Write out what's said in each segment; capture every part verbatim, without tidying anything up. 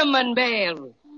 Cinnamon Bear.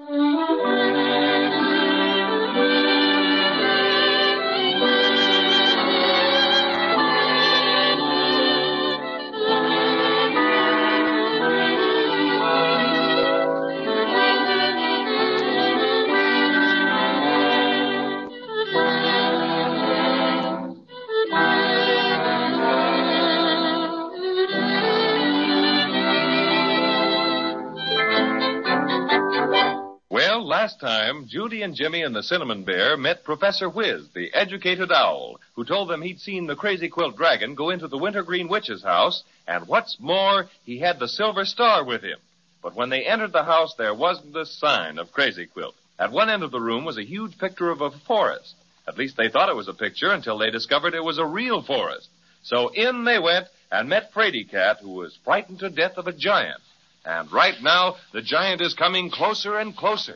Last time, Judy and Jimmy and the Cinnamon Bear met Professor Whiz, the educated owl, who told them he'd seen the Crazy Quilt Dragon go into the Wintergreen Witch's house, and what's more, he had the Silver Star with him. But when they entered the house, there wasn't a sign of Crazy Quilt. At one end of the room was a huge picture of a forest. At least they thought it was a picture until they discovered it was a real forest. So in they went and met Fraidy Cat, who was frightened to death of a giant. And right now, the giant is coming closer and closer.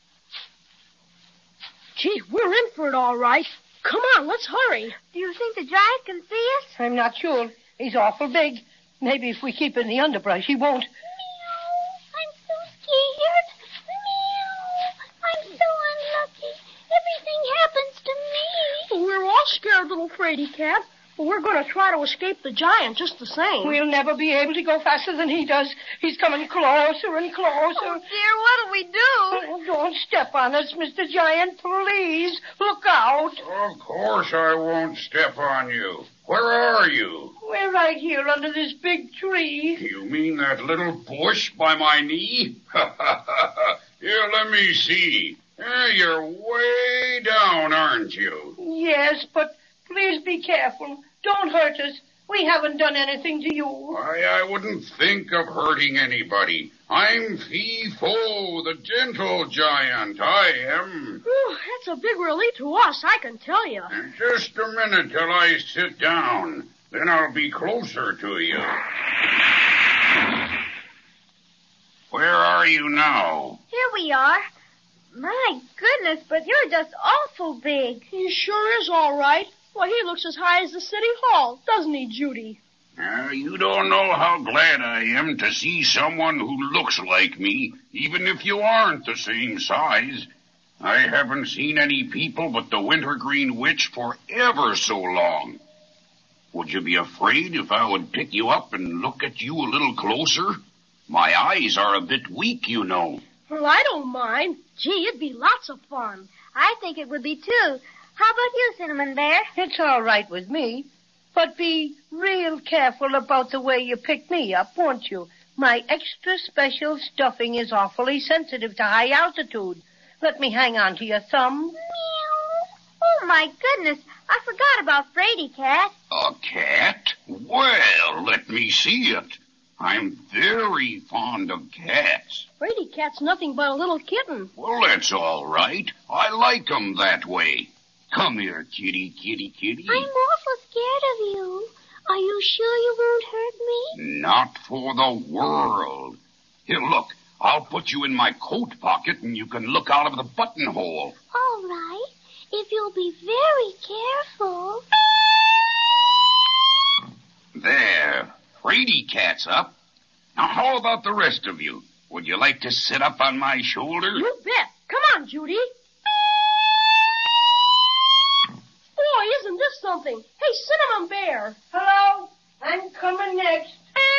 Gee, we're in for it all right. Come on, let's hurry. Do you think the giant can see us? I'm not sure. He's awful big. Maybe if we keep in the underbrush, he won't. Meow. I'm so scared. Meow. I'm so unlucky. Everything happens to me. We're all scared, little Fraidy Cat. But we're going to try to escape the giant just the same. We'll never be able to go faster than he does. He's coming closer and closer. Oh, dear, what'll we do? Oh, don't step on us, Mister Giant, please. Look out. Of course I won't step on you. Where are you? We're right here under this big tree. You mean that little bush by my knee? Here, let me see. There, you're way down, aren't you? Yes, but please be careful. Don't hurt us. We haven't done anything to you. Why, I wouldn't think of hurting anybody. I'm Fee-Fo, the gentle giant. I am. Whew, that's a big relief to us, I can tell you. Just a minute till I sit down. Then I'll be closer to you. Where are you now? Here we are. My goodness, but you're just awful big. He sure is all right. Well, he looks as high as the city hall, doesn't he, Judy? Uh, you don't know how glad I am to see someone who looks like me, even if you aren't the same size. I haven't seen any people but the Wintergreen Witch for ever so long. Would you be afraid if I would pick you up and look at you a little closer? My eyes are a bit weak, you know. Well, I don't mind. Gee, it'd be lots of fun. I think it would be, too. How about you, Cinnamon Bear? It's all right with me. But be real careful about the way you pick me up, won't you? My extra special stuffing is awfully sensitive to high altitude. Let me hang on to your thumb. Meow. Oh, my goodness. I forgot about Fraidy Cat. A cat? Well, let me see it. I'm very fond of cats. Fraidy Cat's nothing but a little kitten. Well, that's all right. I like 'em that way. Come here, kitty, kitty, kitty. I'm awful scared of you. Are you sure you won't hurt me? Not for the world. Here, look. I'll put you in my coat pocket and you can look out of the buttonhole. All right. If you'll be very careful. There. Fraidy Cat's up. Now, how about the rest of you? Would you like to sit up on my shoulder? You bet. Come on, Judy. Boy, isn't this something? Hey, Cinnamon Bear. Hello? I'm coming next.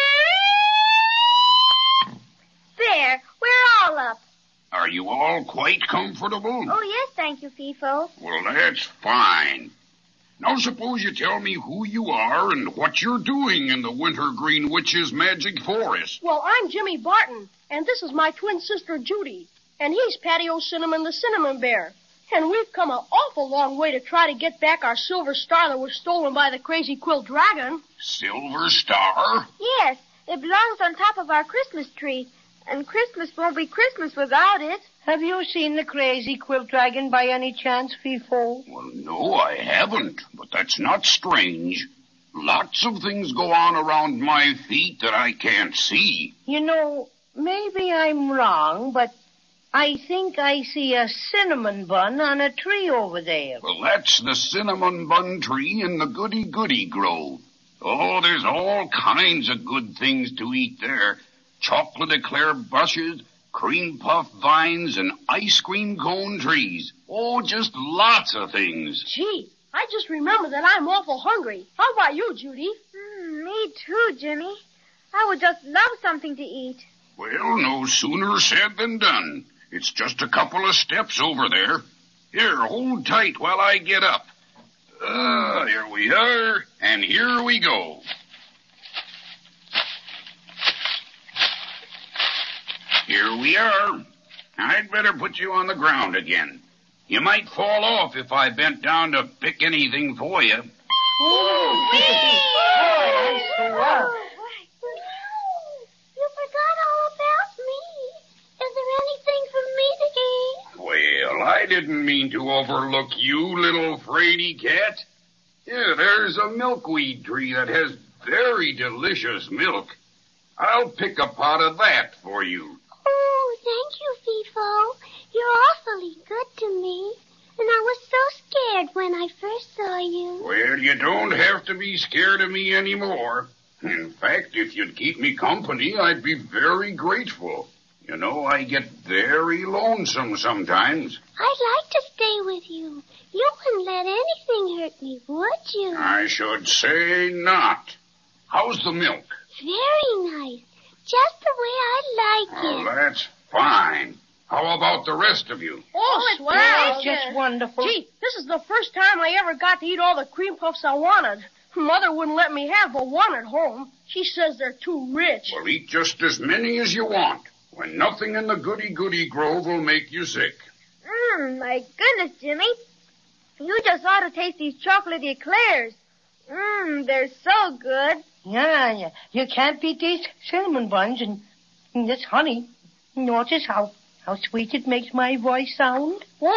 There. We're all up. Are you all quite comfortable? Oh, yes, thank you, Fee-Fo. Well, that's fine. Now, suppose you tell me who you are and what you're doing in the Wintergreen Witch's magic forest. Well, I'm Jimmy Barton, and this is my twin sister, Judy. And he's Patty O'Cinnamon, the Cinnamon Bear. And we've come an awful long way to try to get back our silver star that was stolen by the Crazy Quilt Dragon. Silver star? Yes, it belongs on top of our Christmas tree. And Christmas won't be Christmas without it. Have you seen the Crazy Quilt Dragon by any chance, Fee-Fo? Well, no, I haven't. But that's not strange. Lots of things go on around my feet that I can't see. You know, maybe I'm wrong, but I think I see a cinnamon bun on a tree over there. Well, that's the cinnamon bun tree in the Goody-Goody Grove. Oh, there's all kinds of good things to eat there. Chocolate eclair bushes, cream puff vines, and ice cream cone trees. Oh, just lots of things. Gee, I just remembered that I'm awful hungry. How about you, Judy? Mm, me too, Jimmy. I would just love something to eat. Well, no sooner said than done. It's just a couple of steps over there. Here, hold tight while I get up. Ah, uh, here we are, and here we go. Here we are. I'd better put you on the ground again. You might fall off if I bent down to pick anything for you. Oh, Whee! Oh, you forgot all about me. Is there anything for me to eat? Well, I didn't mean to overlook you, little fraidy cat. Yeah, there's a milkweed tree that has very delicious milk. I'll pick a pot of that for you. Oh, thank you, Fifo. You're awfully good to me. And I was so scared when I first saw you. Well, you don't have to be scared of me anymore. In fact, if you'd keep me company, I'd be very grateful. You know, I get very lonesome sometimes. I'd like to stay with you. You wouldn't let anything hurt me, would you? I should say not. How's the milk? Very nice. Just the way I like Oh, it. that's fine. How about the rest of you? Oh, swell. That's just wonderful. Gee, this is the first time I ever got to eat all the cream puffs I wanted. Mother wouldn't let me have but one at home. She says they're too rich. Well, eat just as many as you want, when nothing in the goody-goody grove will make you sick. Mmm, my goodness, Jimmy. You just ought to taste these chocolatey eclairs. Mmm, they're so good. Yeah, yeah. You can't beat these cinnamon buns and, and this honey. Notice how, how sweet it makes my voice sound. Boy,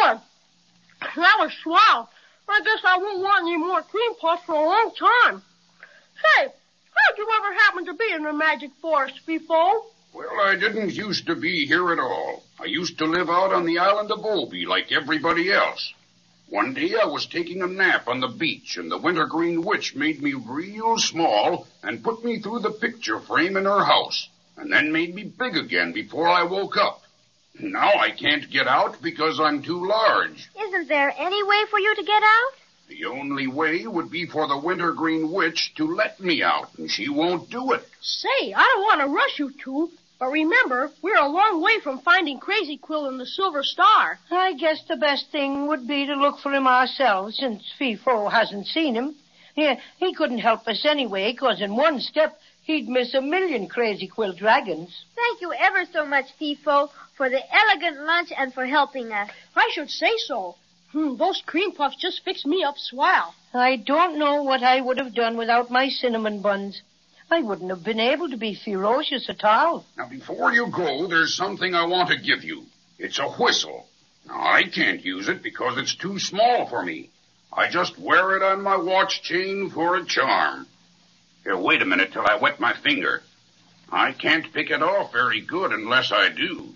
that was swell. I guess I won't want any more cream puffs for a long time. Say, how'd you ever happen to be in the magic forest before? Well, I didn't used to be here at all. I used to live out on the island of Obi like everybody else. One day I was taking a nap on the beach, and the wintergreen witch made me real small and put me through the picture frame in her house, and then made me big again before I woke up. Now I can't get out because I'm too large. Isn't there any way for you to get out? The only way would be for the wintergreen witch to let me out, and she won't do it. Say, I don't want to rush you two, but remember, we're a long way from finding Crazy Quill and the Silver Star. I guess the best thing would be to look for him ourselves, since Fifo hasn't seen him. Yeah, he couldn't help us anyway, 'cause in one step he'd miss a million Crazy Quill dragons. Thank you ever so much, Fifo, for the elegant lunch and for helping us. I should say so. Hmm, those cream puffs just fixed me up swell. I don't know what I would have done without my cinnamon buns. I wouldn't have been able to be ferocious at all. Now, before you go, there's something I want to give you. It's a whistle. Now, I can't use it because it's too small for me. I just wear it on my watch chain for a charm. Here, wait a minute till I wet my finger. I can't pick it off very good unless I do.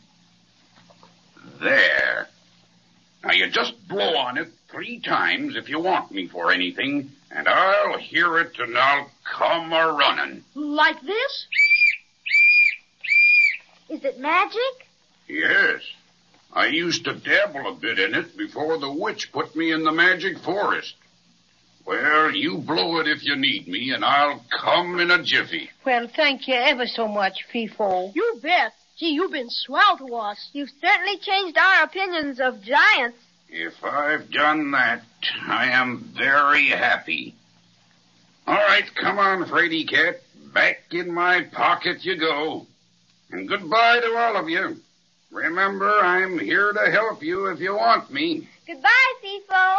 There. Now, you just blow on it three times if you want me for anything, and I'll hear it and I'll come a-running. Like this? Is it magic? Yes. I used to dabble a bit in it before the witch put me in the magic forest. Well, you blow it if you need me, and I'll come in a jiffy. Well, thank you ever so much, Fifo. You bet. Gee, you've been swell to us. You've certainly changed our opinions of giants. If I've done that, I am very happy. All right, come on, Fraidy Cat. Back in my pocket you go. And goodbye to all of you. Remember, I'm here to help you if you want me. Goodbye, Fifo.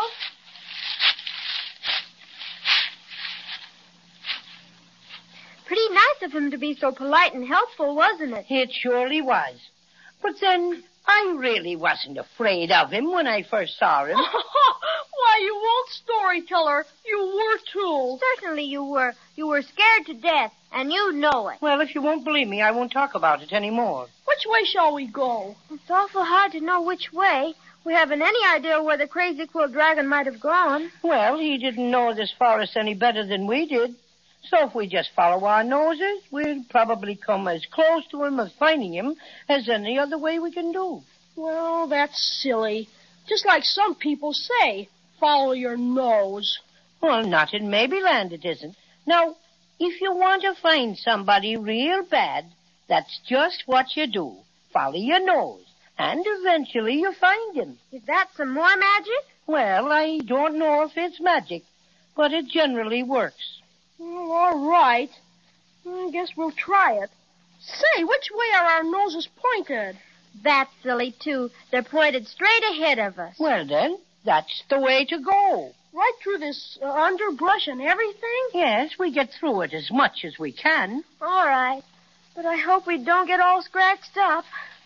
Pretty nice of him to be so polite and helpful, wasn't it? It surely was. But then, I really wasn't afraid of him when I first saw him. Why, you old storyteller. You were too. Certainly you were. You were scared to death, and you know it. Well, if you won't believe me, I won't talk about it anymore. Which way shall we go? It's awful hard to know which way. We haven't any idea where the Crazy Quill Dragon might have gone. Well, he didn't know this forest any better than we did. So if we just follow our noses, we'll probably come as close to him as finding him as any other way we can do. Well, that's silly. Just like some people say, follow your nose. Well, not in Maybeland it isn't. Now, if you want to find somebody real bad, that's just what you do. Follow your nose, and eventually you find him. Is that some more magic? Well, I don't know if it's magic, but it generally works. Well, all right. I guess we'll try it. Say, which way are our noses pointed? That's silly, too. They're pointed straight ahead of us. Well, then, that's the way to go. Right through this uh, underbrush and everything? Yes, we get through it as much as we can. All right. But I hope we don't get all scratched up.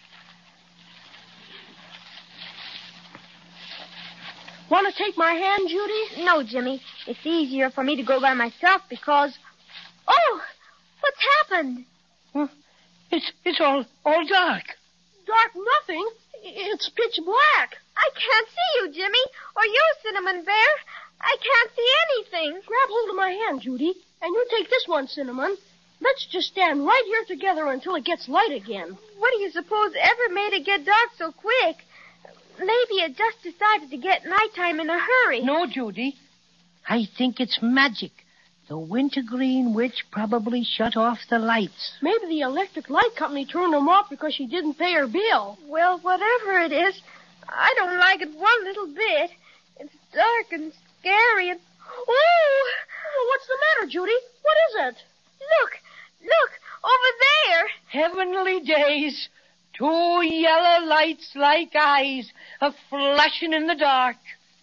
Want to take my hand, Judy? No, Jimmy. It's easier for me to go by myself because... Oh! What's happened? Huh? It's it's all all dark. Dark nothing. It's pitch black. I can't see you, Jimmy, or you, Cinnamon Bear. I can't see anything. Grab hold of my hand, Judy, and you take this one, Cinnamon. Let's just stand right here together until it gets light again. What do you suppose ever made it get dark so quick? Maybe it just decided to get nighttime in a hurry. No, Judy. I think it's magic. The Wintergreen Witch probably shut off the lights. Maybe the electric light company turned them off because she didn't pay her bill. Well, whatever it is, I don't like it one little bit. It's dark and scary and... Oh! Oh, what's the matter, Judy? What is it? Look! Look! Over there! Heavenly days. Two yellow lights like eyes a-flashing in the dark.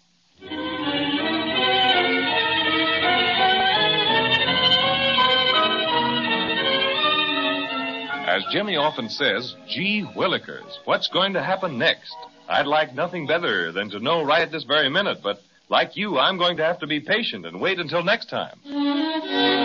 As Jimmy often says, gee willikers, what's going to happen next? I'd like nothing better than to know right at this very minute, but like you, I'm going to have to be patient and wait until next time.